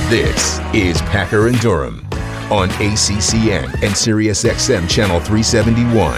This is Packer and Durham on ACCN and SiriusXM Channel 371.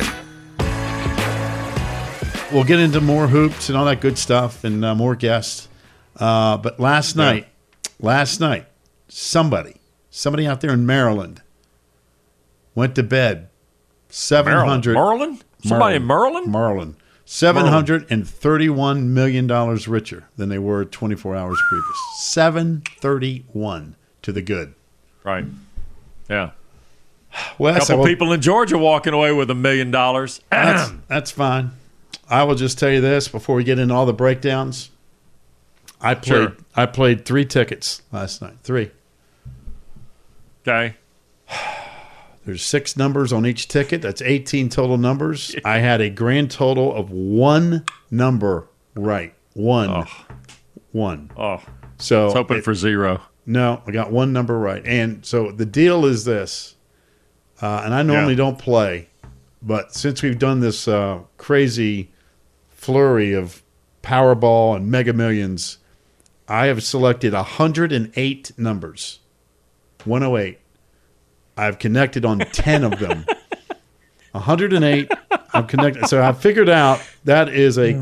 We'll get into more hoops and all that good stuff and more guests. But last night, somebody out there in Maryland went to bed 700. Maryland? Somebody in Maryland? Maryland. $731 million richer than they were 24 hours previous. 731 to the good. Right. Yeah. Well, a couple people in Georgia walking away with $1 million. That's fine. I will just tell you this before we get into all the breakdowns. I played 3 tickets last night. 3. Okay. There's 6 numbers on each ticket. That's 18 total numbers. I had a grand total of 1 number right. 1. 1. Oh. So I was hoping for 0. No, I got 1 number right. And so the deal is this, and I normally don't play, but since we've done this crazy flurry of Powerball and Mega Millions, I have selected 108 numbers. 108. I've connected on 10 of them. 108. I've connected. So I figured out that is a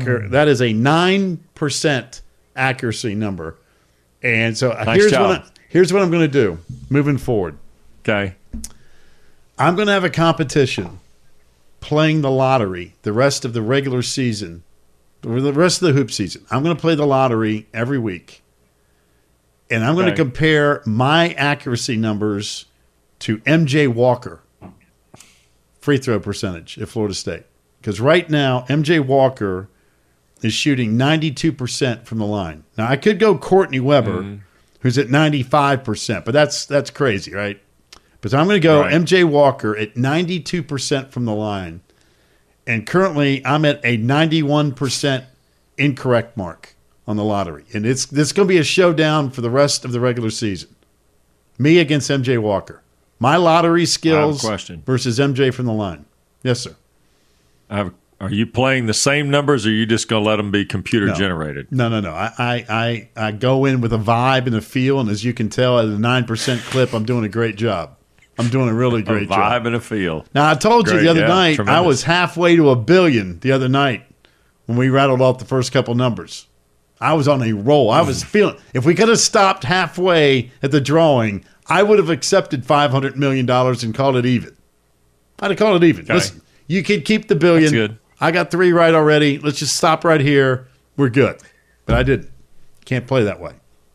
9% accuracy number. And so here's what I'm going to do moving forward. Okay. I'm going to have a competition playing the lottery the rest of the regular season, or the rest of the hoop season. I'm going to play the lottery every week. And I'm going to compare my accuracy numbers to MJ Walker free throw percentage at Florida State. Because right now, MJ Walker is shooting 92% from the line. Now, I could go Courtney Weber, who's at 95%, but that's crazy, right? But so I'm going to go MJ Walker at 92% from the line. And currently, I'm at a 91% incorrect mark on the lottery. And this is going to be a showdown for the rest of the regular season. Me against MJ Walker. My lottery skills versus MJ from the line. Yes, sir. Are you playing the same numbers, or are you just going to let them be computer generated? No. I go in with a vibe and a feel, and as you can tell, at a 9% clip, I'm doing a great job. I'm doing a really great job. A vibe and a feel. Now, I told you the other night, tremendous. I was halfway to $1 billion the other night when we rattled off the first couple numbers. I was on a roll. I was feeling. If we could have stopped halfway at the drawing, I would have accepted $500 million and called it even. I'd have called it even. Okay. Listen, you can keep the $1 billion. That's good. I got 3 right already. Let's just stop right here. We're good. But I didn't. Can't play that way.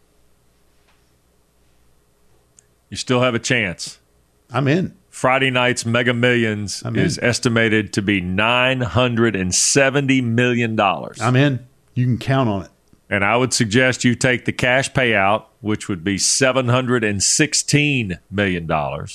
You still have a chance. I'm in. Friday night's Mega Millions is estimated to be $970 million. I'm in. You can count on it. And I would suggest you take the cash payout, which would be $716 million.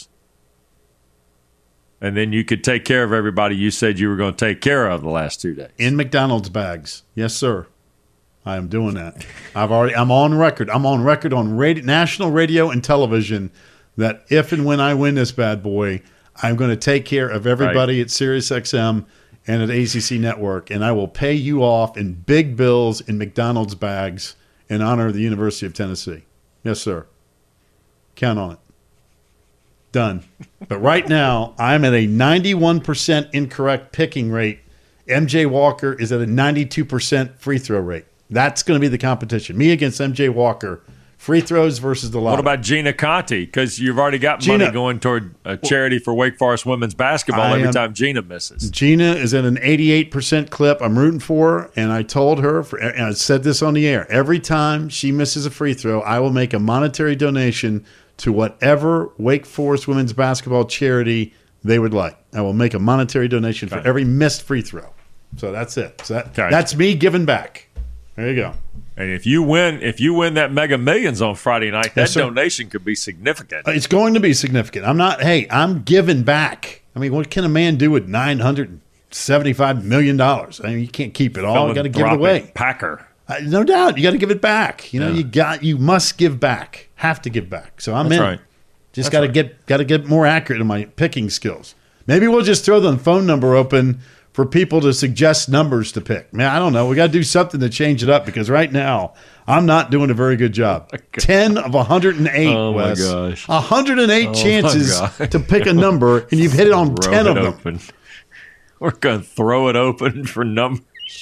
And then you could take care of everybody you said you were going to take care of the last 2 days. In McDonald's bags. Yes, sir. I am doing that. I'm on record. I'm on record on national radio and television that if and when I win this bad boy, I'm going to take care of everybody at SiriusXM and at ACC Network, and I will pay you off in big bills in McDonald's bags in honor of the University of Tennessee. Yes, sir. Count on it. Done. But right now, I'm at a 91% incorrect picking rate. MJ Walker is at a 92% free throw rate. That's going to be the competition. Me against MJ Walker. Free throws versus the lottery. What about Gina Conti? Because you've already got money going toward a charity for Wake Forest women's basketball every time Gina misses. Gina is at an 88% clip. I'm rooting for her, and I told her, and I said this on the air, every time she misses a free throw, I will make a monetary donation to whatever Wake Forest women's basketball charity they would like. I will make a monetary donation for every missed free throw. So that's it. So that's me giving back. There you go. And if you win that Mega Millions on Friday night, that donation could be significant. It's going to be significant. I'm giving back. I mean, what can a man do with $975 million? I mean, you can't keep it all. You got to give it away. Packer. No doubt. You got to give it back. You must give back. Have to give back. So I'm in. Right. Just got to get more accurate in my picking skills. Maybe we'll just throw the phone number open for people to suggest numbers to pick. Man, I don't know. We got to do something to change it up because right now I'm not doing a very good job. 10 of 108, Wes. My gosh. 108 chances to pick a number, and you've hit it on 10 of them. Open. We're going to throw it open for numbers.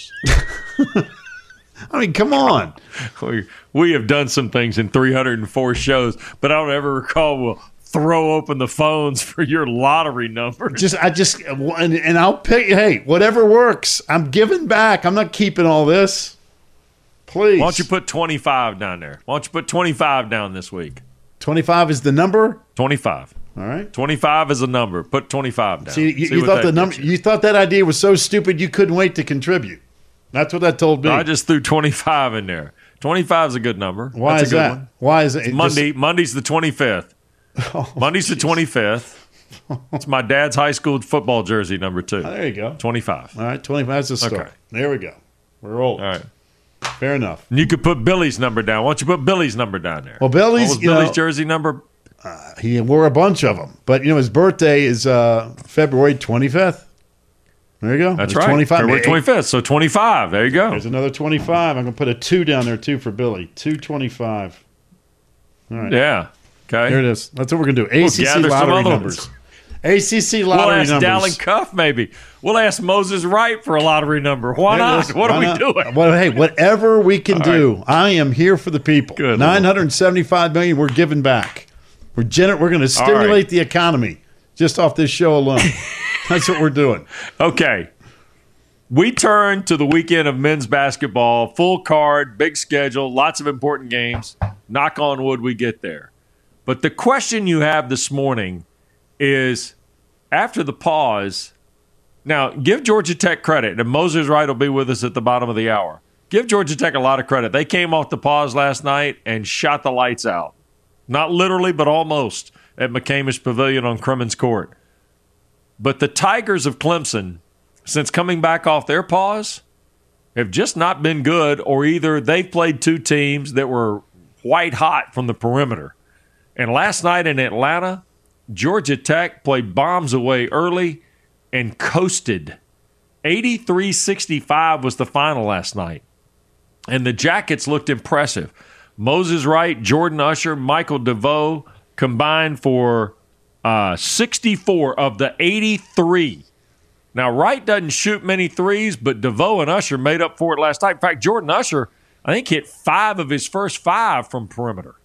I mean, come on. We have done some things in 304 shows, but I don't ever recall we'll throw open the phones for your lottery numbers. And I'll pick, hey, whatever works. I'm giving back. I'm not keeping all this. Please. Why don't you put 25 down there? Why don't you put 25 down this week? 25 is the number? 25. All right. 25 is a number. Put 25 down. See you thought the number. You thought that idea was so stupid you couldn't wait to contribute. That's what that told me. No, I just threw 25 in there. 25 is a good number. Why That's is a good that? one. Why is it? Monday's the 25th. Oh, Monday's the 25th. It's my dad's high school football jersey, number 2. Oh, there you go. 25. All right, 25 is a start. Okay. There we go. We're old. All right. Fair enough. And you could put Billy's number down. Why don't you put Billy's number down there? Well, Billy's jersey number? He wore a bunch of them, but his birthday is February 25th. There you go. That's right. 25. February 25th. So 25. There you go. There's another 25. I'm going to put a 2 down there too for Billy. 225. All right. Yeah. Okay. There it is. That's what we're going to do. ACC lottery numbers. ACC lottery numbers. We'll ask Dallin Cuff maybe. We'll ask Moses Wright for a lottery number. Why not? What are we doing? Well, hey, whatever we can do. Right. I am here for the people. Good. $975 million we're giving back. We're going to stimulate the economy just off this show alone. That's what we're doing. Okay. We turn to the weekend of men's basketball. Full card, big schedule, lots of important games. Knock on wood, we get there. But the question you have this morning is, after the pause, now give Georgia Tech credit, and Moses Wright will be with us at the bottom of the hour. Give Georgia Tech a lot of credit. They came off the pause last night and shot the lights out. Not literally, but almost, at McCamish Pavilion on Crimmins Court. But the Tigers of Clemson, since coming back off their pause, have just not been good, or either they've played 2 teams that were white hot from the perimeter. And last night in Atlanta, Georgia Tech played bombs away early and coasted. 83-65 was the final last night. And the Jackets looked impressive. Moses Wright, Jordan Usher, Michael DeVoe combined for 64 of the 83. Now, Wright doesn't shoot many threes, but DeVoe and Usher made up for it last night. In fact, Jordan Usher, I think, hit 5 of his first 5 from perimeter.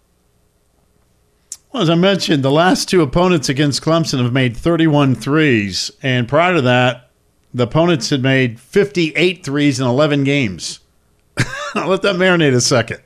Well, as I mentioned, the last 2 opponents against Clemson have made 31 threes. And prior to that, the opponents had made 58 threes in 11 games. I'll let that marinate a second.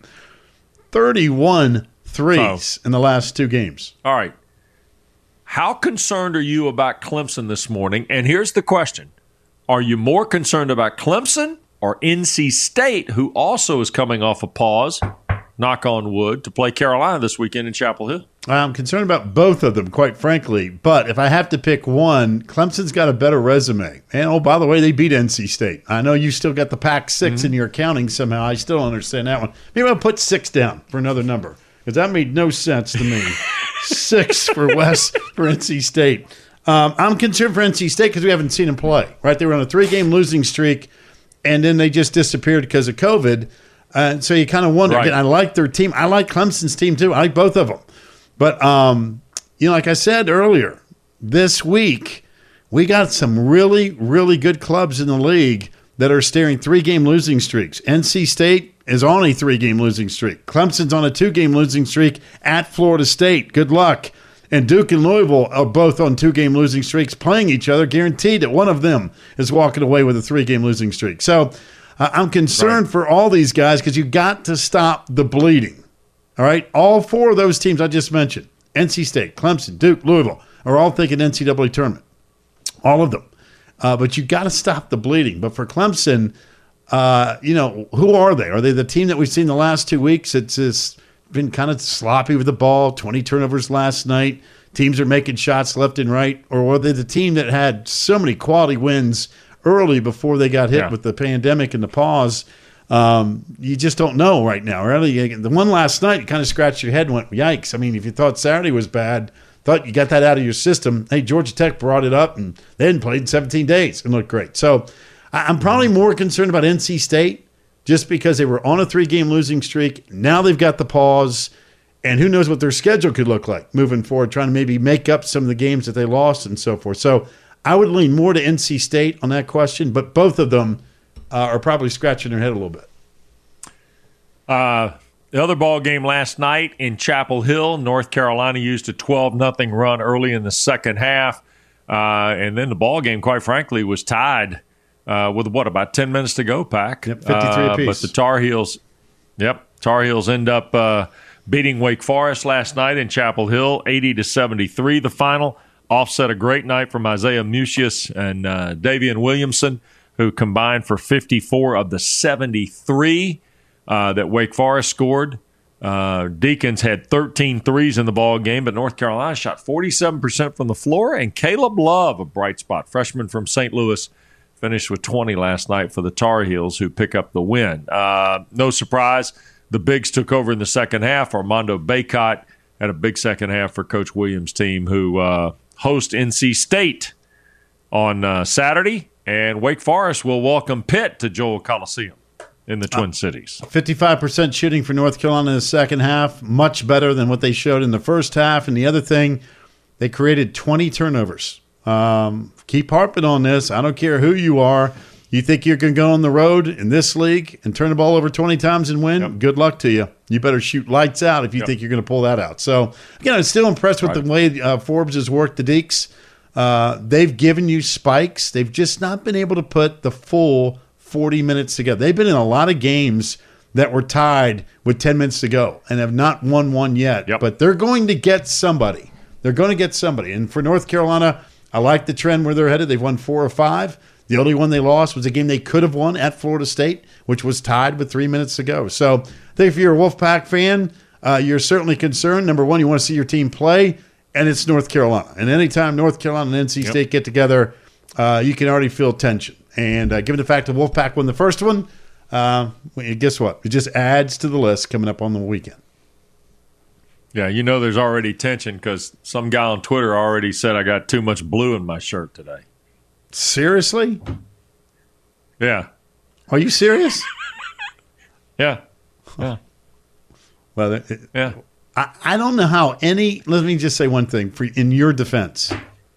31 threes in the last 2 games. All right. How concerned are you about Clemson this morning? And here's the question. Are you more concerned about Clemson or NC State, who also is coming off a pause, knock on wood, to play Carolina this weekend in Chapel Hill? I'm concerned about both of them, quite frankly. But if I have to pick one, Clemson's got a better resume. And, oh, by the way, they beat NC State. I know you still got the Pac-6 in your accounting somehow. I still don't understand that one. Maybe I'll put 6 down for another number, because that made no sense to me. 6 for West for NC State. I'm concerned for NC State because we haven't seen them play. Right? They were on a 3-game losing streak, and then they just disappeared because of COVID. So you kind of wonder. Right. Again, I like their team. I like Clemson's team too. I like both of them. But, like I said earlier, this week we got some really, really good clubs in the league that are staring 3-game losing streaks. NC State is on a 3-game losing streak. Clemson's on a 2-game losing streak at Florida State. Good luck. And Duke and Louisville are both on 2-game losing streaks playing each other, guaranteed that one of them is walking away with a 3-game losing streak. So I'm concerned for all these guys because you got to stop the bleeding. All right? All 4 of those teams I just mentioned, NC State, Clemson, Duke, Louisville, are all thinking NCAA tournament. All of them. But you got to stop the bleeding. But for Clemson, who are they? Are they the team that we've seen the last 2 weeks? It's just been kind of sloppy with the ball, 20 turnovers last night. Teams are making shots left and right. Or are they the team that had so many quality wins early before they got hit with the pandemic and the pause? You just don't know right now. Really, the one last night, you kind of scratched your head and went, yikes. I mean, if you thought Saturday was bad, thought you got that out of your system. Hey, Georgia Tech brought it up, and they hadn't played in 17 days and looked great. So I'm probably more concerned about NC State just because they were on a 3-game losing streak. Now they've got the pause, and who knows what their schedule could look like moving forward, trying to maybe make up some of the games that they lost and so forth. So I would lean more to NC State on that question, but both of them are probably scratching their head a little bit. The other ball game last night in Chapel Hill, North Carolina used a 12-0 run early in the second half, and then the ball game, quite frankly, was tied with about 10 minutes to go. Pack, yep, 53 apiece. But the Tar Heels end up beating Wake Forest last night in Chapel Hill, 80-73. The final offset a great night from Isaiah Mucius and Davian Williamson, who combined for 54 of the 73. That Wake Forest scored. Deacons had 13 threes in the ball game, but North Carolina shot 47% from the floor, and Caleb Love, a bright spot, freshman from St. Louis, finished with 20 last night for the Tar Heels, who pick up the win. No surprise, the Bigs took over in the second half. Armando Bacot had a big second half for Coach Williams' team, who host NC State on Saturday, and Wake Forest will welcome Pitt to Joel Coliseum in the Twin Cities. 55% shooting for North Carolina in the second half, much better than what they showed in the first half. And the other thing, they created 20 turnovers. Keep harping on this. I don't care who you are. You think you can go on the road in this league and turn the ball over 20 times and win? Yep. Good luck to you. You better shoot lights out if you think you're going to pull that out. So, again, I'm still impressed with the way Forbes has worked the Deeks. They've given you spikes. They've just not been able to put the full 40 minutes together. They've been in a lot of games that were tied with 10 minutes to go and have not won one yet. Yep. But they're going to get somebody. They're going to get somebody. And for North Carolina, I like the trend where they're headed. They've won 4 or 5. The only one they lost was a game they could have won at Florida State, which was tied with 3 minutes to go. So I think if you're a Wolfpack fan, you're certainly concerned. Number one, you want to see your team play, and it's North Carolina. And anytime North Carolina and NC State get together, you can already feel tension. And given the fact that Wolfpack won the first one, guess what? It just adds to the list coming up on the weekend. Yeah, there's already tension because some guy on Twitter already said I got too much blue in my shirt today. Seriously? Yeah. Are you serious? Yeah. Well, yeah. I don't know how let me just say one thing in your defense.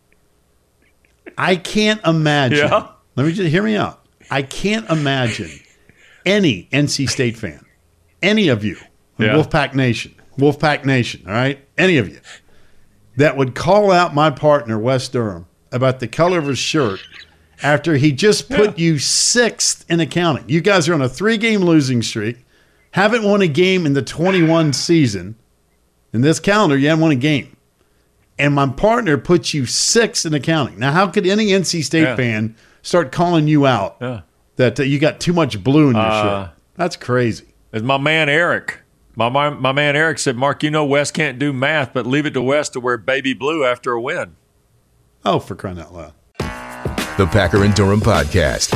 I can't imagine. Yeah. Let me just hear me out. I can't imagine any NC State fan, any of you, Wolfpack Nation, all right, any of you, that would call out my partner, Wes Durham, about the color of his shirt after he just put you 6th in accounting. You guys are on a 3-game losing streak, haven't won a game in the 21 season. In this calendar, you haven't won a game. And my partner puts you 6th in accounting. Now, how could any NC State fan start calling you out that you got too much blue in your shirt? That's crazy. It's my man Eric. My man Eric said, Mark, Wes can't do math, but leave it to Wes to wear baby blue after a win. Oh, for crying out loud. The Packer and Durham Podcast.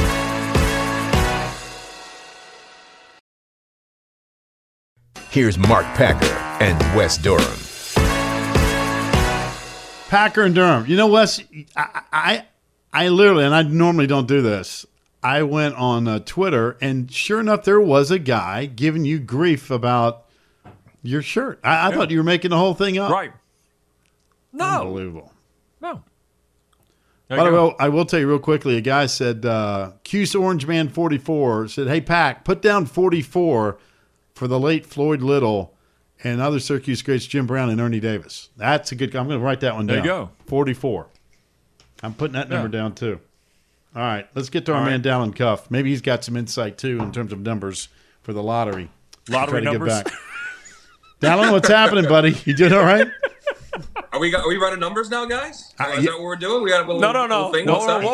Here's Mark Packer and Wes Durham. Packer and Durham. Wes, I literally, and I normally don't do this, I went on Twitter, and sure enough, there was a guy giving you grief about your shirt. I thought you were making the whole thing up. Right. No. Unbelievable. No. By the way, I will tell you real quickly, a guy said, Cuse Orange Man 44 said, hey, Pack, put down 44 for the late Floyd Little and other Syracuse greats Jim Brown and Ernie Davis. That's a good – I'm going to write that one down. There you go. 44. I'm putting that number down too. All right, let's get to our man Dallin Cuff. Maybe he's got some insight too in terms of numbers for the lottery. Lottery numbers. Get back. Dallin, what's happening, buddy? You doing all right? Are we running numbers now, guys? Is that what we're doing? We got a little No. thing.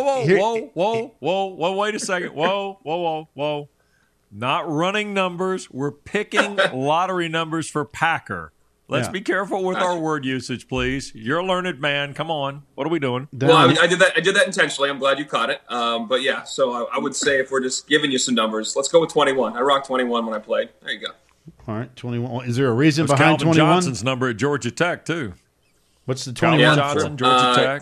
Whoa! Wait a second. Whoa! Not running numbers. We're picking lottery numbers for Packer. Let's be careful with our word usage, please. You're a learned man. Come on. What are we doing? Well, I did that intentionally. I'm glad you caught it. But yeah, so I would say if we're just giving you some numbers, let's go with 21. I rocked 21 when I played. There you go. All right, 21. Is there a reason That's behind Calvin 21? Johnson's number at Georgia Tech too. What's the Calvin 21 Johnson, for? Georgia Tech.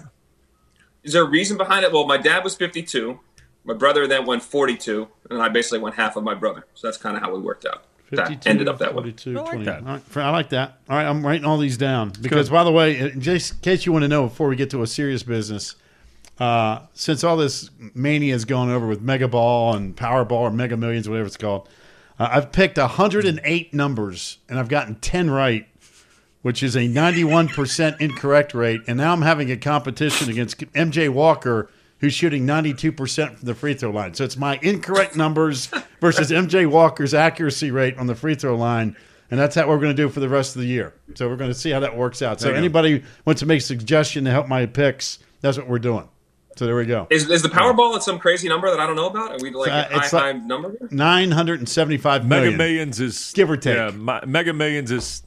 Is there a reason behind it? Well, my dad was 52. My brother then went 42, and I basically went half of my brother. So that's kind of how we worked out. 52, That ended up that way. 42, I like 20. that. All right, I like that. All right, I'm writing all these down because, by the way, just in case you want to know, before we get to a serious business, since all this mania is going over with Mega Ball and Powerball or Mega Millions, whatever it's called, I've picked 108 numbers and I've gotten 10 right, which is a 91% incorrect rate. And now I'm having a competition against MJ Walker, who's shooting 92% from the free throw line. So it's my incorrect numbers versus MJ Walker's accuracy rate on the free throw line. And that's how we're going to do for the rest of the year. So we're going to see how that works out. So anybody wants to make a suggestion to help my picks, that's what we're doing. So there we go. Is the Powerball at some crazy number that I don't know about? Are we like a it's high number here? 975 Mega million. Millions is Give or take. Yeah, Mega Millions is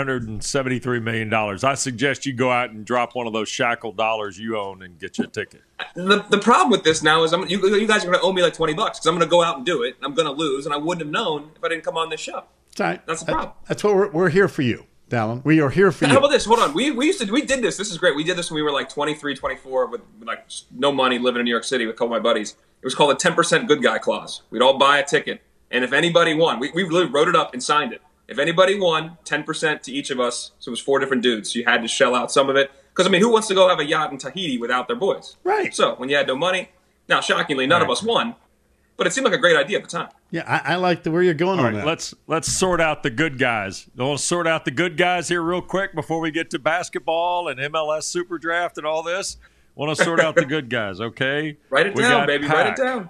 $973 million. I suggest you go out and drop one of those shackled dollars you own and get you a ticket. The problem with this now is you guys are going to owe me like $20 because I'm going to go out and do it. I'm going to lose, and I wouldn't have known if I didn't come on this show. That's right. That's the problem. That's what we're here for you, Dallin. We are here for you. How about this? Hold on. We did this. This is great. We did this when we were like 23, 24 with like no money living in New York City with a couple of my buddies. It was called a 10% good guy clause. We'd all buy a ticket. And if anybody won, we literally wrote it up and signed it. If anybody won, 10% to each of us. So it was 4 different dudes. So you had to shell out some of it. Because, I mean, who wants to go have a yacht in Tahiti without their boys? Right. So when you had no money, now shockingly, none of us won. But it seemed like a great idea at the time. Yeah, I like where you're going All on right, that. let's sort out the good guys. I want to sort out the good guys here real quick before we get to basketball and MLS Super Draft and all this. Want to sort out the good guys, okay? Write it We down, got baby. Pack. Write it down.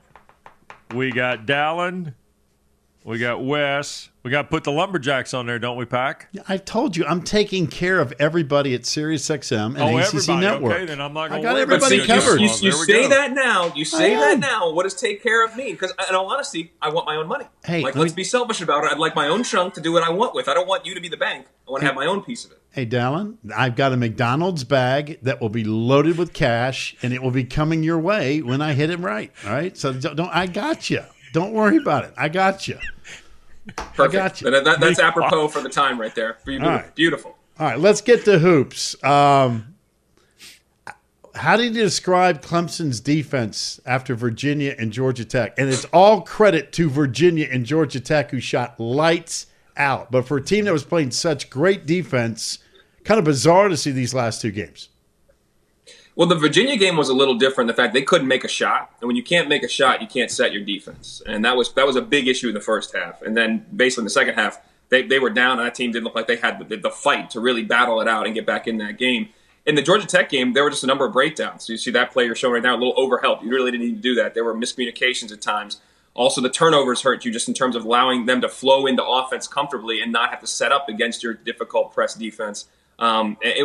We got Dallin. We got Wes. We got to put the Lumberjacks on there, don't we, Pack? I've told you, I'm taking care of everybody at SiriusXM and ACC everybody. Network. Okay, then I'm not going I to got worry everybody about covered. You There we say go. that now. You say I that am. now. What does take care of me? Because in all honesty, I want my own money. Hey, like, let let's me- be selfish about it. I'd like my own chunk to do what I want with. I don't want you to be the bank. I want to have my own piece of it. Hey, Dallin, I've got a McDonald's bag that will be loaded with cash, and it will be coming your way when I hit it right. All right? So don't I got you. Don't worry about it. I got you. Perfect. got you. That's apropos for the time right there. All right. Beautiful. All right, let's get to hoops. How did you describe Clemson's defense after Virginia and Georgia Tech? And it's all credit to Virginia and Georgia Tech, who shot lights out. But for a team that was playing such great defense, kind of bizarre to see these last 2 games. Well, the Virginia game was a little different. The fact they couldn't make a shot, and when you can't make a shot, you can't set your defense, and that was a big issue in the first half. And then basically in the second half, they were down, and that team didn't look like they had the fight to really battle it out and get back in that game. In the Georgia Tech game, there were just a number of breakdowns. So you see that play you're showing right now, a little overhelp. You really didn't need to do that. There were miscommunications at times. Also, the turnovers hurt you just in terms of allowing them to flow into offense comfortably and not have to set up against your difficult press defense. It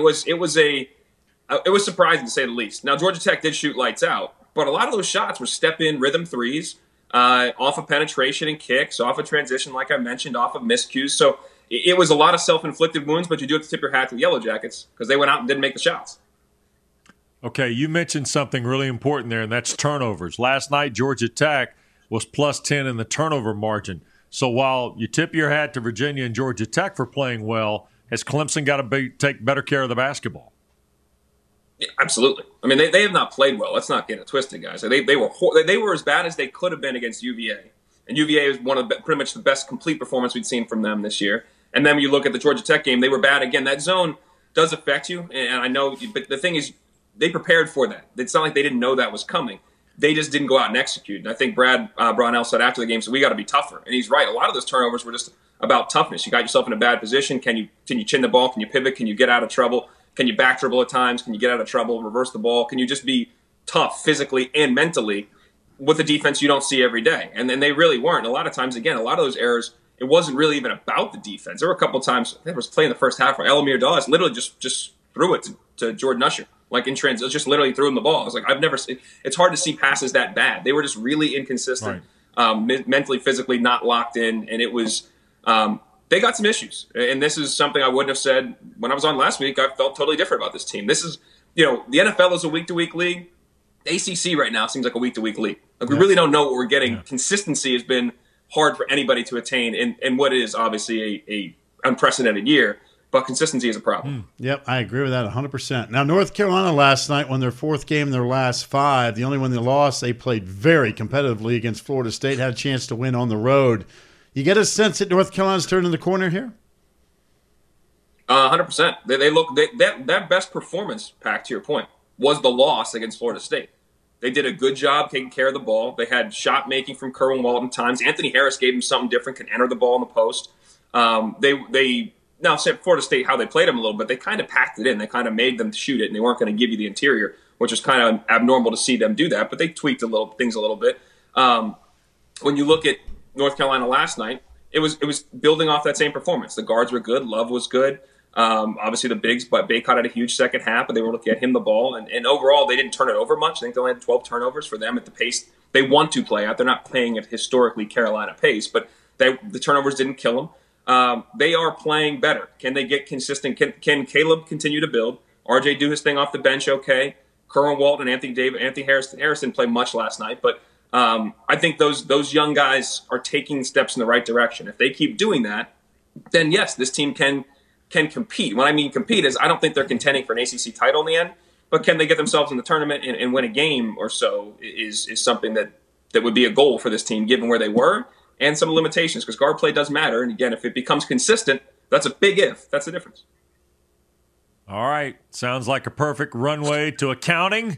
was surprising to say the least. Now, Georgia Tech did shoot lights out, but a lot of those shots were step-in rhythm threes, off of penetration and kicks, off of transition, like I mentioned, off of miscues. So it was a lot of self-inflicted wounds, but you do have to tip your hat to the Yellow Jackets because they went out and didn't make the shots. Okay, you mentioned something really important there, and that's turnovers. Last night, Georgia Tech was plus 10 in the turnover margin. So while you tip your hat to Virginia and Georgia Tech for playing well, has Clemson got to take better care of the basketball? Yeah, absolutely. I mean, they have not played well. Let's not get it twisted, guys. They were as bad as they could have been against UVA. And UVA is one of pretty much the best complete performance we've seen from them this year. And then when you look at the Georgia Tech game, they were bad again. That zone does affect you, and I know. But the thing is, they prepared for that. It's not like they didn't know that was coming. They just didn't go out and execute. And I think Brad Brownell said after the game, so we got to be tougher. And he's right. A lot of those turnovers were just about toughness. You got yourself in a bad position. Can you chin the ball? Can you pivot? Can you get out of trouble? Can you back dribble at times? Can you get out of trouble, reverse the ball? Can you just be tough physically and mentally with a defense you don't see every day? And then they really weren't. A lot of times, again, a lot of those errors, it wasn't really even about the defense. There were a couple of times, there was playing the first half where Elamir Dawes literally just threw it to Jordan Usher. Like in transit, just literally threw him the ball. I was like, I've never seen. It's hard to see passes that bad. They were just really inconsistent, mentally, physically not locked in, and it was. They got some issues, and this is something I wouldn't have said when I was on last week. I felt totally different about this team. This is, the NFL is a week-to-week league. The ACC right now seems like a week-to-week league. Like we really don't know what we're getting. Yeah. Consistency has been hard for anybody to attain in what is obviously a unprecedented year. but consistency is a problem. Yep, I agree with that 100%. Now, North Carolina last night won their fourth game in their last 5. The only one they lost, they played very competitively against Florida State, had a chance to win on the road. You get a sense that North Carolina's turning the corner here? 100%. They look that best performance, Pack, to your point, was the loss against Florida State. They did a good job taking care of the ball. They had shot making from Kerwin Walton times. Anthony Harris gave them something different, can enter the ball in the post. They now said Florida State how they played them a little bit. They kind of packed it in. They kind of made them shoot it, and they weren't going to give you the interior, which was kind of abnormal to see them do that. But they tweaked things a little bit. When you look at North Carolina last night, it was building off that same performance. The guards were good. Love was good. Obviously the bigs, but Bacot had a huge second half, but they were looking at him the ball. And overall, they didn't turn it over much. I think they only had 12 turnovers for them at the pace they want to play at. They're not playing at historically Carolina pace, but the turnovers didn't kill them. They are playing better. Can they get consistent? Can Caleb continue to build? RJ do his thing off the bench okay. Kerwin Walton and Anthony Harrison played much last night, but I think those young guys are taking steps in the right direction. If they keep doing that, then yes, this team can compete. When I mean compete is I don't think they're contending for an ACC title in the end, but can they get themselves in the tournament and win a game or so is something that would be a goal for this team given where they were and some limitations because guard play does matter. And again, if it becomes consistent, that's a big if. That's the difference. All right. Sounds like a perfect runway to accounting.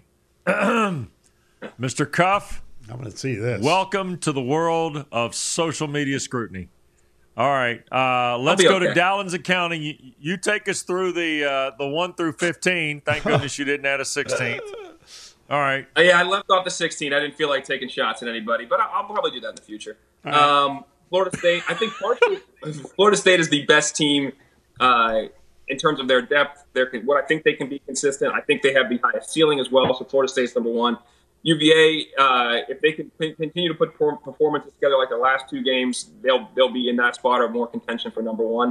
Mr. Cuff. I'm going to see this. Welcome to the world of social media scrutiny. All right, let's go to Dowlin's accounting. You take us through the 1 through 15. Thank goodness you didn't add a 16th. All right. Yeah, I left off the 16. I didn't feel like taking shots at anybody, but I'll probably do that in the future. Right. Florida State, I think partially Florida State is the best team in terms of their depth. What I think they can be consistent. I think they have the highest ceiling as well. So Florida State's number one. UVA, if they can continue to put performances together like the last two games, they'll be in that spot or more contention for number one.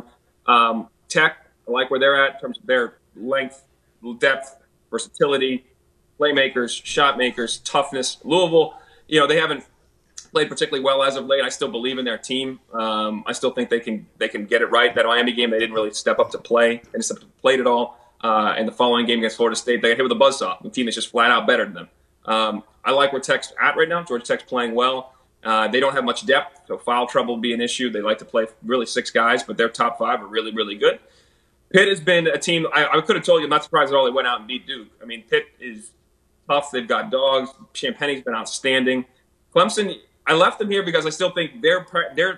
Tech, I like where they're at in terms of their length, depth, versatility, playmakers, shot makers, toughness. Louisville, they haven't played particularly well as of late. I still believe in their team. I still think they can get it right. That Miami game, they didn't really step up to play. They just played it all. And the following game against Florida State, they got hit with a buzzsaw. The team is just flat out better than them. I like where Tech's at right now. Georgia Tech's playing well. They don't have much depth, so foul trouble will be an issue. They like to play really 6 guys, but their top 5 are really, really good. Pitt has been a team, I could have told you, I'm not surprised at all they went out and beat Duke. I mean, Pitt is tough. They've got dogs. Champagne's been outstanding. Clemson, I left them here because I still think their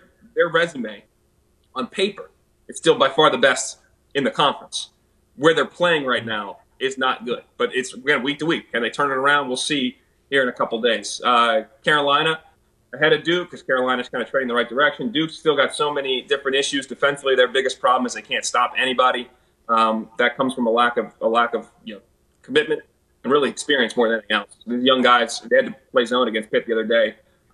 resume on paper is still by far the best in the conference. Where they're playing right now is not good, but it's again week to week. Can they turn it around? We'll see here in a couple days. Carolina ahead of Duke because Carolina's kind of trading the right direction. Duke's still got so many different issues defensively. Their biggest problem is they can't stop anybody. That comes from a lack of commitment and really experience more than anything else. These young guys, they had to play zone against Pitt the other day,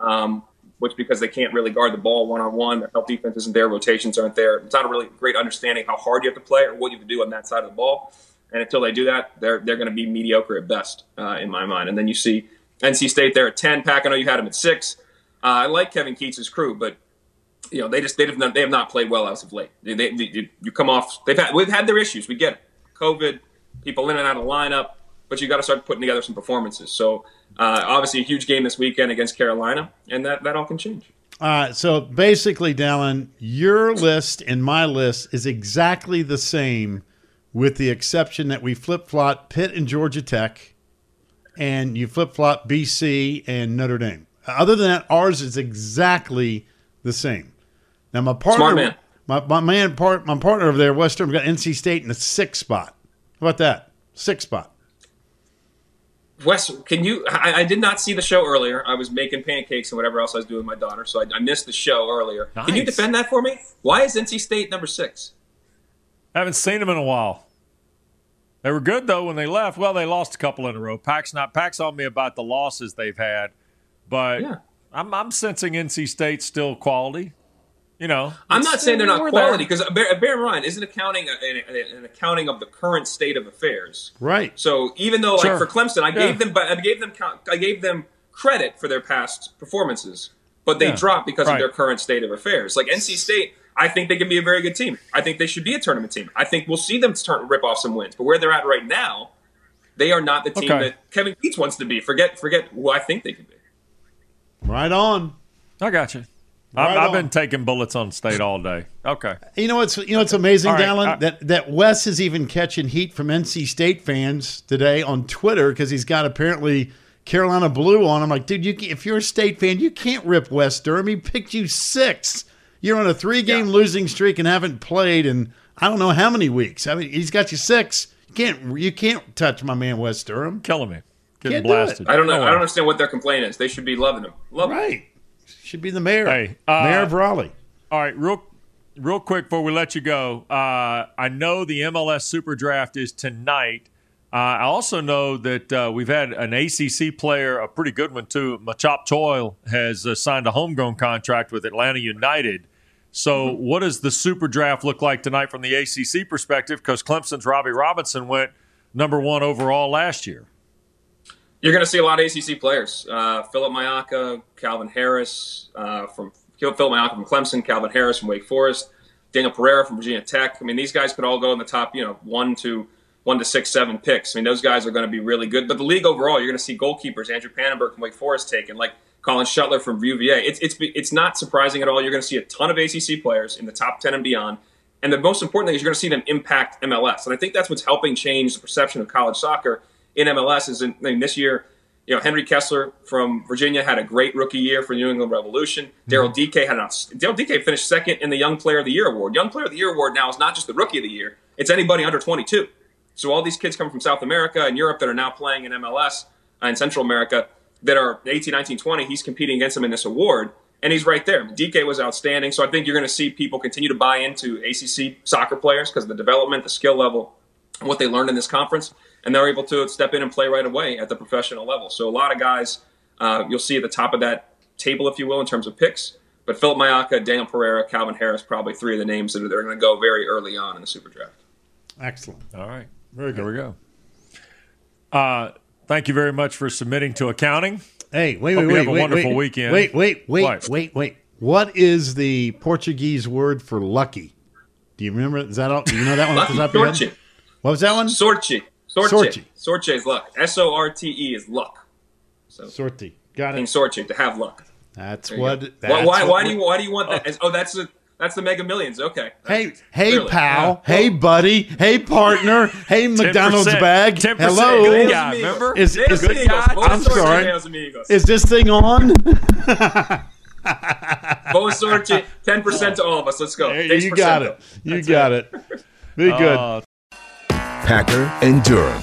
which because they can't really guard the ball one-on-one. Their help defense isn't there. Rotations aren't there. It's not a really great understanding how hard you have to play or what you have to do on that side of the ball. And until they do that, they're going to be mediocre at best, in my mind. And then you see NC State there at 10. Pack, I know you had them at 6. I like Kevin Keats' crew, but they have not played well as of late. You come off. We've had their issues. We get it. COVID, people in and out of the lineup, but you got to start putting together some performances. So obviously a huge game this weekend against Carolina, and that all can change. So basically, Dallin, your list and my list is exactly the same, with the exception that we flip-flop Pitt and Georgia Tech, and you flip-flop BC and Notre Dame. Other than that, ours is exactly the same. Now, my partner, my partner over there, Western, got NC State in the 6th spot. How about that? 6th spot. Wes, can you? I did not see the show earlier. I was making pancakes and whatever else I was doing with my daughter, so I missed the show earlier. Nice. Can you defend that for me? Why is NC State number 6? I haven't seen them in a while. They were good, though, when they left. Well, they lost a couple in a row. Pack's on me about the losses they've had, but yeah. I'm sensing NC State's still quality. I'm not saying they're not quality because bear in mind, isn't accounting an accounting of the current state of affairs? Right. So even though, like for Clemson, I gave them credit for their past performances, but they dropped because of their current state of affairs. Like NC State, I think they can be a very good team. I think they should be a tournament team. I think we'll see them rip off some wins. But where they're at right now, they are not the team that Kevin Keats wants to be. Forget who I think they can be. Right on. I got you. I've been taking bullets on State all day. Okay. You know what's amazing, All right, Dallin? That Wes is even catching heat from NC State fans today on Twitter because he's got apparently Carolina blue on him. Like, dude, if you're a State fan, you can't rip Wes Durham. He picked you 6. You're on a 3-game losing streak and haven't played in I don't know how many weeks. I mean, he's got you 6. You can't touch my man Wes Durham. Killing me. Getting Can't blasted. I don't know. I don't understand what their complaint is. They should be loving him. Right. Should be the mayor. Hey, Mayor of Raleigh. All right, real quick before we let you go, I know the MLS Super Draft is tonight. I also know that we've had an ACC player, a pretty good one too, Machop Toyle, has signed a homegrown contract with Atlanta United. So what does the Super Draft look like tonight from the ACC perspective? Because Clemson's Robbie Robinson went number 1 overall last year. You're going to see a lot of ACC players. Philip Mayaka, Calvin Harris from Clemson, Calvin Harris from Wake Forest, Daniel Pereira from Virginia Tech. I mean, these guys could all go in the top, 1 to 6, 7 picks. I mean, those guys are going to be really good. But the league overall, you're going to see goalkeepers, Andrew Pannenberg from Wake Forest taken, like Colin Shuttler from UVA. It's not surprising at all. You're going to see a ton of ACC players in the top 10 and beyond. And the most important thing is you're going to see them impact MLS. And I think that's what's helping change the perception of college soccer in MLS. This year, Henry Kessler from Virginia had a great rookie year for New England Revolution. Daryl Dike finished second in the Young Player of the Year award. Young Player of the Year award now is not just the Rookie of the Year; it's anybody under 22. So all these kids come from South America and Europe that are now playing in MLS in Central America that are 18, 19, 20. He's competing against them in this award, and he's right there. DK was outstanding. So I think you're going to see people continue to buy into ACC soccer players because of the development, the skill level, and what they learned in this conference. And they're able to step in and play right away at the professional level. So a lot of guys you'll see at the top of that table, if you will, in terms of picks. But Philip Mayaka, Daniel Pereira, Calvin Harris, probably 3 of the names that are going to go very early on in the Super Draft. Excellent. All right. Very good. There we go. Thank you very much for submitting to accounting. Hey, wait. Have a wonderful weekend. Wait. What is the Portuguese word for lucky? Do you remember? Is that all? Do you know that one? Lucky. Sorte. What was that one? Sorte is luck. Sorte is luck. So Sorte. Got it. Sorte, to have luck. That's why do you want that? Oh, that's the Mega Millions. Okay. Hey, Clearly. pal. Yeah. Hey, buddy. Hey, partner. Hey, McDonald's bag. 10%. Hello. Good guy, remember? I'm sorry. Is this thing on? Boa sorte. 10% to all of us. Let's go. You got it. You got it. Be good. Packer and Durham.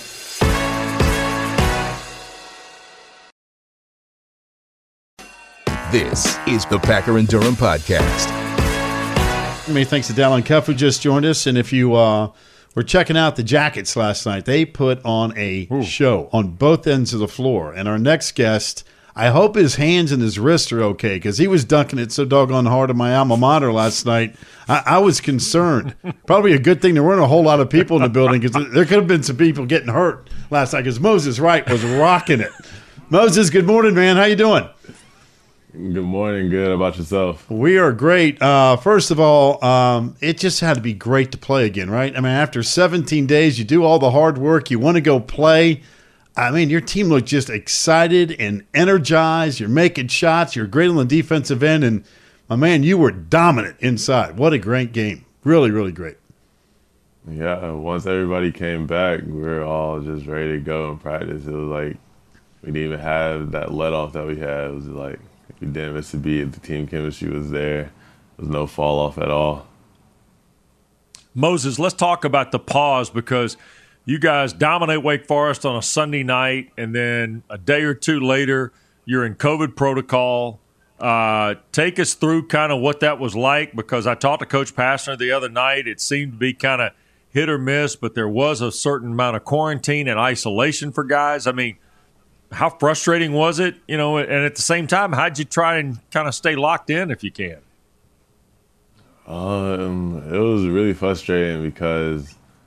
This is the Packer and Durham podcast. Many thanks to Dallin Cuff who just joined us. And if you were checking out the Jackets last night, they put on a show on both ends of the floor. And our next guest, I hope his hands and his wrists are okay because he was dunking it so doggone hard in my alma mater last night. I was concerned. Probably a good thing there weren't a whole lot of people in the building because there could have been some people getting hurt last night because Moses Wright was rocking it. Moses, good morning, man. How you doing? Good morning. Good. How about yourself? We are great. First of all, it just had to be great to play again, right? I mean, after 17 days, you do all the hard work. You want to go play. I mean, your team looked just excited and energized. You're making shots. You're great on the defensive end. And, my man, you were dominant inside. What a great game. Really, really great. Yeah, once everybody came back, we were all just ready to go in practice. It was like we didn't even have that let-off that we had. It was like we didn't miss a beat. The team chemistry was there. There was no fall-off at all. Moses, let's talk about the pause because you guys dominate Wake Forest on a Sunday night, and then a day or two later, you're in COVID protocol. Take us through kind of what that was like because I talked to Coach Passner the other night. It seemed to be kind of hit or miss, but there was a certain amount of quarantine and isolation for guys. I mean, how frustrating was it? And at the same time, how'd you try and kind of stay locked in if you can? It was really frustrating because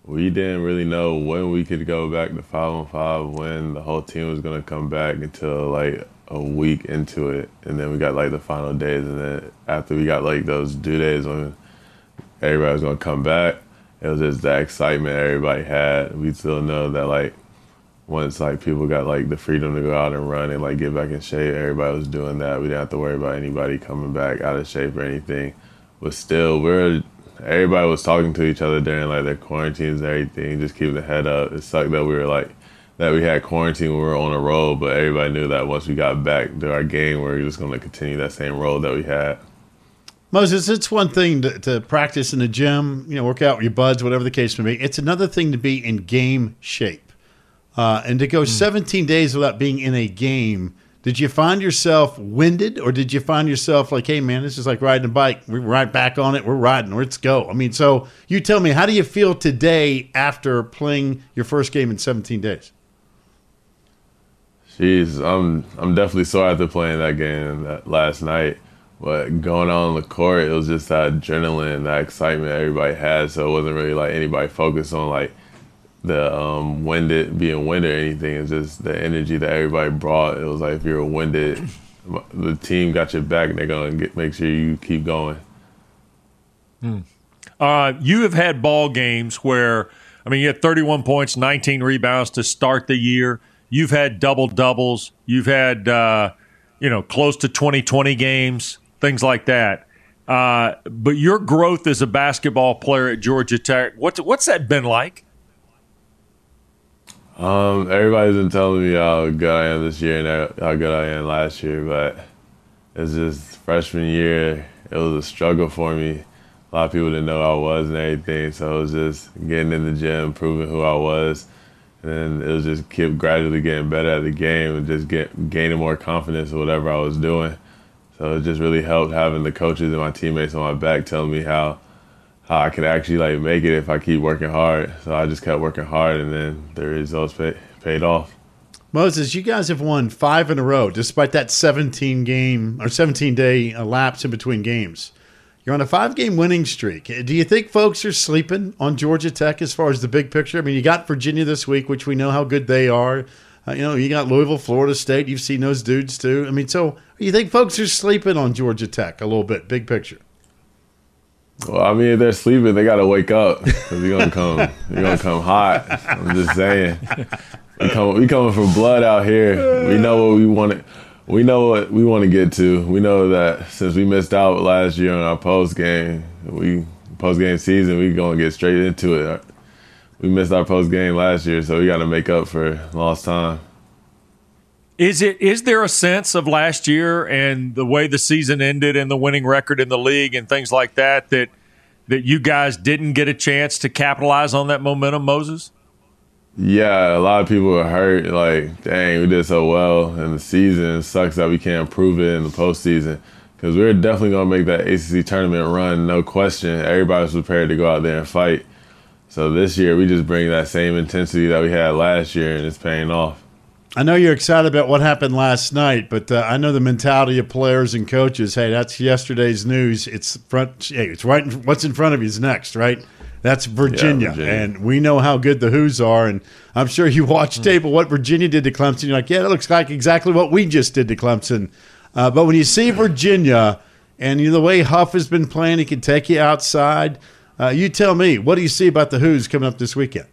we didn't really know when we could go back to 5-on-5, when the whole team was going to come back until like a week into it. And then we got like the final days. And then after we got like those due days when everybody was going to come back, it was just that excitement everybody had. We still know that like once like people got like the freedom to go out and run and like get back in shape, everybody was doing that. We didn't have to worry about anybody coming back out of shape or anything. But still, everybody was talking to each other during like their quarantines and everything, just keeping the head up. It sucked that we had quarantine when we were on a roll, but everybody knew that once we got back to our game, we were just going to continue that same roll that we had. Moses, it's one thing to practice in the gym, work out with your buds, whatever the case may be. It's another thing to be in game shape. And to go 17 days without being in a game, did you find yourself winded, or did you find yourself like, hey, man, this is like riding a bike. We're right back on it. We're riding. Let's go. I mean, so you tell me, how do you feel today after playing your first game in 17 days? Jeez, I'm definitely sore after playing that game last night. But going on the court, it was just that adrenaline, that excitement everybody had. So it wasn't really like anybody focused on like the being winded or anything. It's just the energy that everybody brought. It was like if you were winded, the team got your back and they're going to make sure you keep going. You have had ball games where, you had 31 points, 19 rebounds to start the year. You've had double-doubles. You've had, close to 20-20 games, things like that. But your growth as a basketball player at Georgia Tech, what's that been like? Everybody's been telling me how good I am this year and how good I am last year, but it's just freshman year, it was a struggle for me. A lot of people didn't know who I was and everything, so it was just getting in the gym, proving who I was, and then it was just keep gradually getting better at the game and just gaining more confidence in whatever I was doing. So it just really helped having the coaches and my teammates on my back telling me how I could actually like make it if I keep working hard. So I just kept working hard, and then the results paid off. Moses, you guys have won 5 in a row, despite that 17-day lapse in between games. You're on a 5-game winning streak. Do you think folks are sleeping on Georgia Tech as far as the big picture? You got Virginia this week, which we know how good they are. You got Louisville, Florida State. You've seen those dudes too. So you think folks are sleeping on Georgia Tech a little bit, big picture? Well, if they're sleeping, they got to wake up because you're gonna come. You're gonna come hot. I'm just saying. We coming for blood out here. We know what we want to. We know what we want to get to. We know that since we missed out last year on our post game season, we gonna get straight into it. We missed our post game last year, so we got to make up for lost time. Is there a sense of last year and the way the season ended and the winning record in the league and things like that you guys didn't get a chance to capitalize on that momentum, Moses? Yeah, a lot of people were hurt. Like, dang, we did so well in the season. It sucks that we can't prove it in the postseason because we were definitely going to make that ACC tournament run, no question. Everybody was prepared to go out there and fight. So this year, we just bring that same intensity that we had last year, and it's paying off. I know you're excited about what happened last night, but I know the mentality of players and coaches. Hey, that's yesterday's news. It's right. What's in front of you is next, right? That's Virginia, and we know how good the Hoos are. And I'm sure you watched tape of what Virginia did to Clemson. You're like, yeah, that looks like exactly what we just did to Clemson. But when you see Virginia and the way Huff has been playing, he can take you outside. You tell me, what do you see about the Hoos coming up this weekend?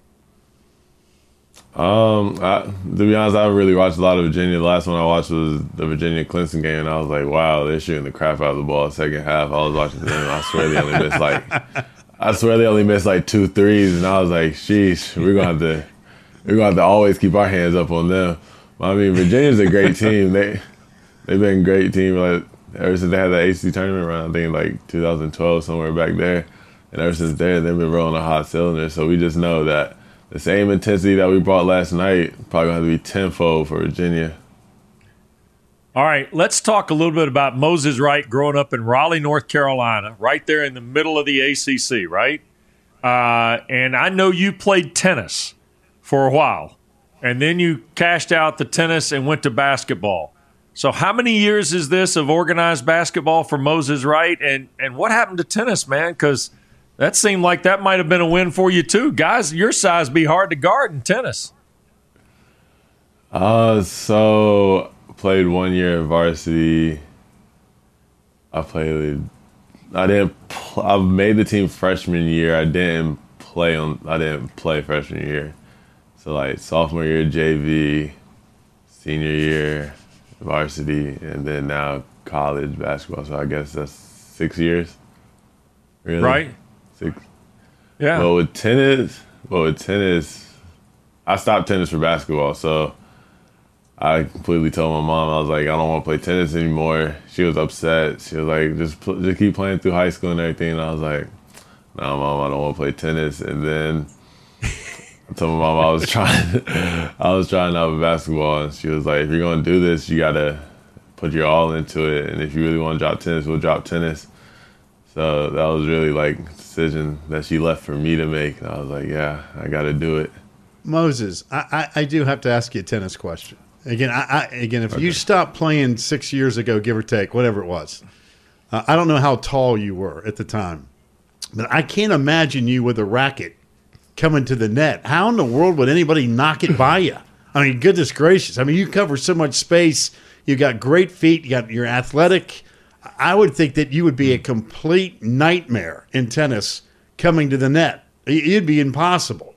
To be honest, I haven't really watched a lot of Virginia. The last one I watched was the Virginia-Clemson game, and I was like, wow, they're shooting the crap out of the ball second half. I was watching them, and I swear they only missed like 2 threes, and I was like, sheesh, we're gonna have to always keep our hands up on them. Virginia's a great team. They've been a great team ever since they had the ACC tournament run, I think like 2012, somewhere back there. And ever since then, they've been rolling a hot cylinder. So we just know that the same intensity that we brought last night probably going to have to be tenfold for Virginia. All right, let's talk a little bit about Moses Wright growing up in Raleigh, North Carolina, right there in the middle of the ACC, right? And I know you played tennis for a while, and then you cashed out the tennis and went to basketball. So how many years is this of organized basketball for Moses Wright, and what happened to tennis, man? Because That seemed like that might have been a win for you too. Guys your size be hard to guard in tennis. So played 1 year in varsity. I made the team freshman year. I didn't play freshman year. So like sophomore year JV, senior year varsity, and then now college basketball. So I guess that's 6 years. Really? Right? 6. Yeah. Well, with tennis, I stopped tennis for basketball. So I completely told my mom, I was like, I don't want to play tennis anymore. She was upset. She was like, just keep playing through high school and everything. And I was like, no, Mom, I don't want to play tennis. And then I told my mom I was trying out with basketball. And she was like, if you're going to do this, you got to put your all into it. And if you really want to drop tennis, we'll drop tennis. So that was really like a decision that she left for me to make. And I was like, yeah, I got to do it. Moses, I do have to ask you a tennis question. Again, if you stopped playing 6 years ago, give or take, whatever it was, I don't know how tall you were at the time, but I can't imagine you with a racket coming to the net. How in the world would anybody knock it by you? I mean, goodness gracious. I mean, you cover so much space. You got great feet. You're athletic. I would think that you would be a complete nightmare in tennis coming to the net. It'd be impossible.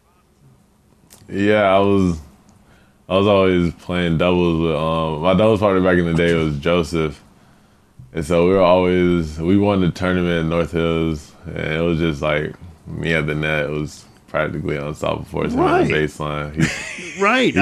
Yeah, I was always playing doubles with my doubles partner back in the day was Joseph. And so we won the tournament in North Hills, and it was just like me at the net. It was practically unstoppable for us on the baseline. Right.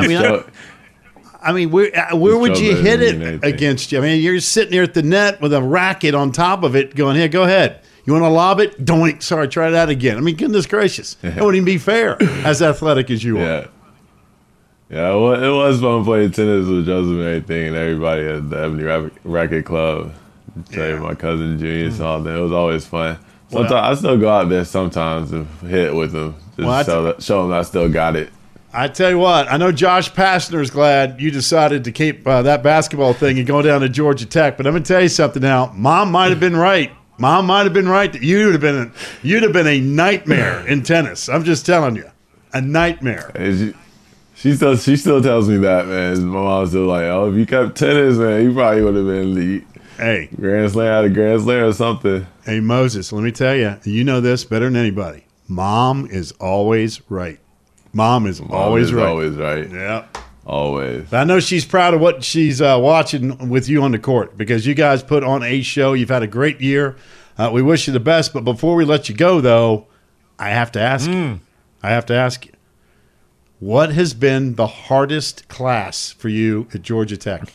I mean, where would you hit it against you? I mean, you're sitting there at the net with a racket on top of it going, here, go ahead. You want to lob it? Don't. Sorry, try that again. I mean, goodness gracious. That wouldn't even be fair, as athletic as you are. Yeah, well, it was fun playing tennis with Joseph and everything, and everybody at the Ebony Racket Club. My cousin Junior saw them. It was always fun. Sometimes I still go out there sometimes and hit with them, just show them I still got it. I tell you what, I know Josh Pastner's glad you decided to keep that basketball thing and go down to Georgia Tech, but I'm going to tell you something now. Mom might have been right. Mom might have been right that you'd have been a nightmare in tennis. I'm just telling you, a nightmare. She still tells me that, man. My mom's still like, oh, if you kept tennis, man, you probably would have been Grand Slam or something. Hey, Moses, let me tell you, you know this better than anybody. Mom is always right. Mom is always right. Always right. Yeah. Always. I know she's proud of what she's watching with you on the court because you guys put on a show. You've had a great year. We wish you the best. But before we let you go, though, I have to ask you. What has been the hardest class for you at Georgia Tech?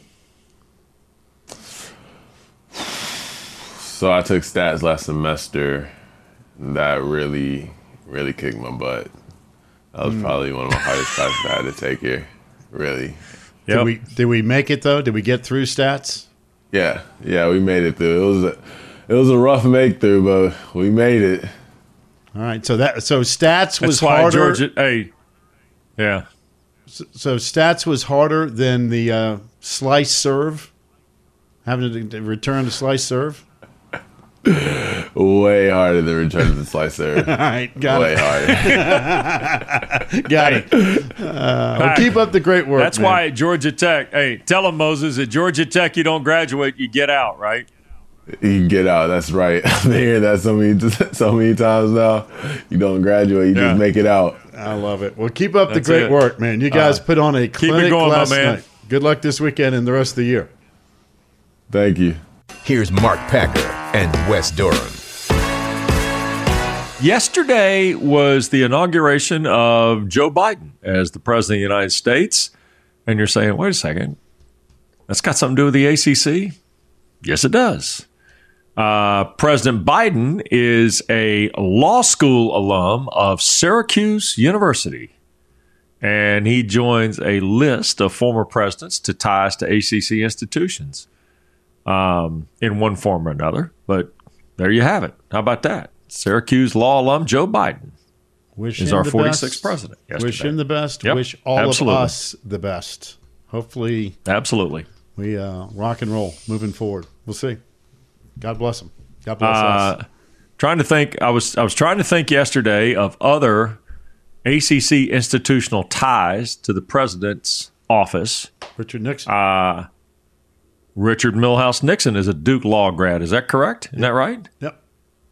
So I took stats last semester. That really, really kicked my butt. That was probably one of my hardest classes I had to take here. Really. Yep. Did we make it though? Did we get through stats? Yeah, we made it through. It was a rough make through, but we made it. All right. So stats was That's why harder. Georgia. Yeah. So stats was harder than the slice serve. Having to return to slice serve. Way harder than return to the slice serve. All right, got Way it. harder. Got it. Well, keep up the great work. That's why at Georgia Tech, hey, tell them, Moses, at Georgia Tech you don't graduate, you get out, right? You can get out. That's right. I've been hearing that so many times now. You don't graduate, you just make it out. I love it. Well, keep up the great work, man. You guys put on a clinic last night. Good luck this weekend and the rest of the year. Thank you. Here's Mark Packer and Wes Durham. Yesterday was the inauguration of Joe Biden as the president of the United States. And you're saying, wait a second, that's got something to do with the ACC? Yes, it does. President Biden is a law school alum of Syracuse University. And he joins a list of former presidents to ties to ACC institutions in one form or another. But there you have it. How about that? Syracuse law alum Joe Biden is our 46th president. Yesterday. Wish him the best. Yep. Wish all of us the best. Hopefully, we rock and roll moving forward. We'll see. God bless him. God bless us. Trying to think. I was trying to think yesterday of other ACC institutional ties to the president's office. Richard Nixon. Richard Milhouse Nixon is a Duke Law grad. Is that correct? Isn't that right? Yep.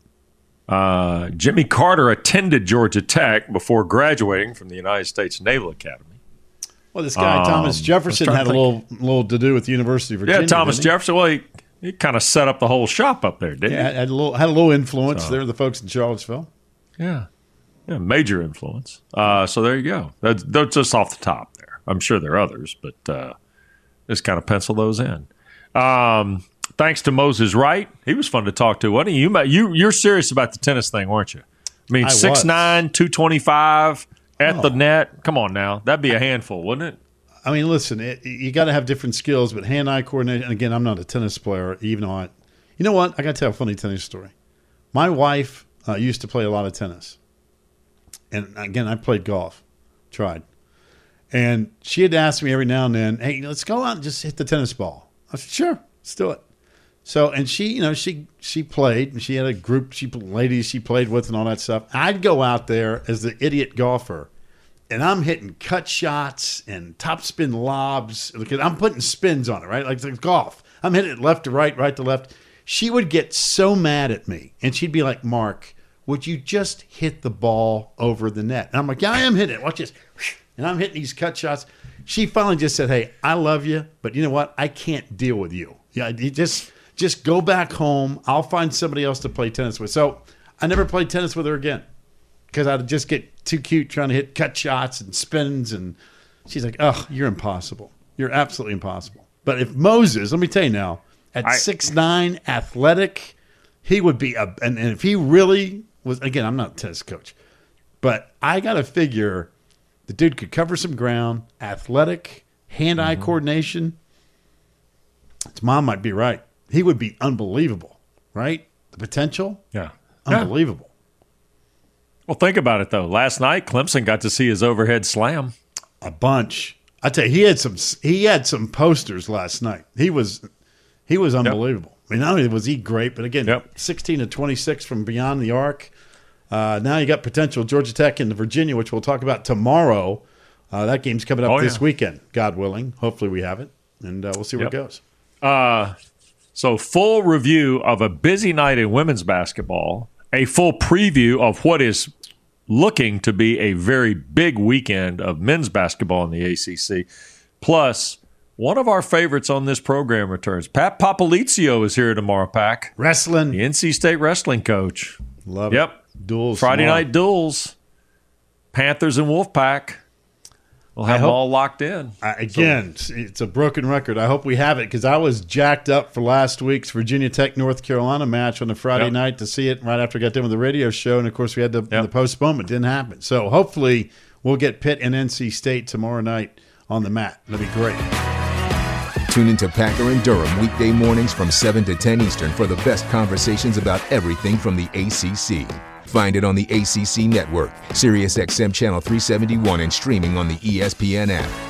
Jimmy Carter attended Georgia Tech before graduating from the United States Naval Academy. Well, this guy Thomas Jefferson had a little to do with the University of Virginia. Yeah, Thomas Jefferson. Well, he kind of set up the whole shop up there, didn't he? Yeah, had a little influence there. The folks in Charlottesville. Yeah, major influence. So there you go. That's just off the top there. I'm sure there are others, but just kind of pencil those in. Thanks to Moses Wright. He was fun to talk to, wasn't he? You're serious about the tennis thing, weren't you? I mean, 6'9", 225 at the net. Come on now. That'd be a handful, wouldn't it? I mean, listen, you got to have different skills, but hand-eye coordination. And again, I'm not a tennis player, even though you know what? I got to tell a funny tennis story. My wife used to play a lot of tennis. And again, I played golf, tried. And she had asked me every now and then, hey, let's go out and just hit the tennis ball. I said, sure, let's do it. So, and she played, and she had a group ladies she played with and all that stuff. I'd go out there as the idiot golfer, and I'm hitting cut shots and topspin lobs. I'm putting spins on it, right? Like golf. I'm hitting it left to right, right to left. She would get so mad at me, and she'd be like, Mark, would you just hit the ball over the net? And I'm like, yeah, I am hitting it. Watch this. And I'm hitting these cut shots. She finally just said, hey, I love you, but you know what? I can't deal with you. Yeah, you just go back home. I'll find somebody else to play tennis with. So I never played tennis with her again because I'd just get too cute trying to hit cut shots and spins. And she's like, oh, you're impossible. You're absolutely impossible. But if Moses, let me tell you now, at 6'9", athletic, he would be and if he really was, again, I'm not a tennis coach, but I got to figure the dude could cover some ground, athletic, hand-eye coordination. His mom might be right. He would be unbelievable, right? The potential? Yeah. Unbelievable. Well, think about it, though. Last night, Clemson got to see his overhead slam. A bunch. I tell you, he had some posters last night. He was unbelievable. I mean, not only was he great, but again, 16 to 26 from beyond the arc. Now you got potential Georgia Tech and Virginia, which we'll talk about tomorrow. That game's coming up this weekend, God willing. Hopefully we have it, and we'll see where it goes. So full review of a busy night in women's basketball, a full preview of what is looking to be a very big weekend of men's basketball in the ACC, plus one of our favorites on this program returns. Pat Popolizio is here tomorrow, Pack. Wrestling. The NC State wrestling coach. Love it. Duels. Friday night duels. Panthers and Wolfpack. We'll have them all locked in. It's a broken record. I hope we have it because I was jacked up for last week's Virginia Tech North Carolina match on the Friday night to see it right after I got done with the radio show. And, of course, we had the postponement. Didn't happen. So, hopefully, we'll get Pitt and NC State tomorrow night on the mat. That'll be great. Tune into Packer and Durham weekday mornings from 7 to 10 Eastern for the best conversations about everything from the ACC. Find it on the ACC Network, SiriusXM Channel 371, and streaming on the ESPN app.